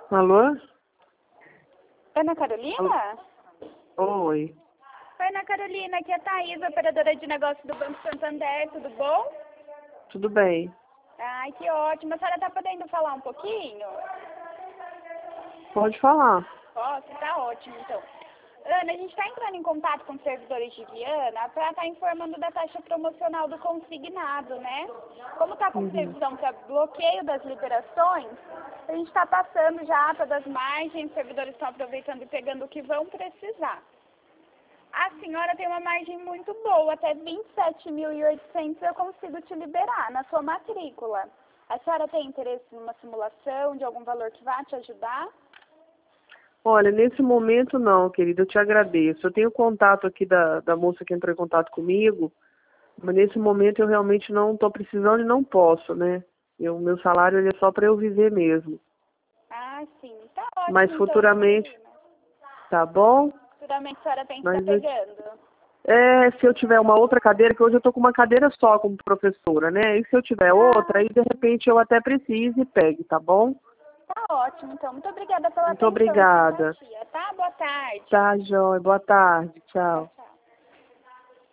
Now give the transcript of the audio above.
Alô? Ana Carolina? Oi. Oi, Ana Carolina, aqui é a Thaís, operadora de negócio do Banco Santander, tudo bom? Tudo bem? Ai, que ótimo. A senhora tá podendo falar um pouquinho? Pode falar. Posso? Tá ótimo, então. Ana, a gente está entrando em contato com os servidores de Viana para estar informando da taxa promocional do consignado, né? Como está com previsão para bloqueio das liberações, a gente está passando já todas as margens, os servidores estão aproveitando e pegando o que vão precisar. A senhora tem uma margem muito boa, até 27.800 eu consigo te liberar na sua matrícula. A senhora tem interesse numa simulação de algum valor que vá te ajudar? Olha, nesse momento não, querida, eu te agradeço. Eu tenho contato aqui da moça que entrou em contato comigo, mas nesse momento eu realmente não estou precisando e não posso, né? Meu salário ele é só para eu viver mesmo. Ah, sim. Tá ótimo, Mas então, futuramente, Carolina. tá bom? Futuramente a senhora tem que Mas estar pegando. se eu tiver uma outra cadeira, que hoje eu estou com uma cadeira só como professora, né? E se eu tiver outra, Ah, aí de repente eu até precise e pegue, tá bom? tá ótimo, então. Muito obrigada pela Muito atenção e obrigada. simpatia, tá? Boa tarde. Tá, joia. Boa tarde. Tchau.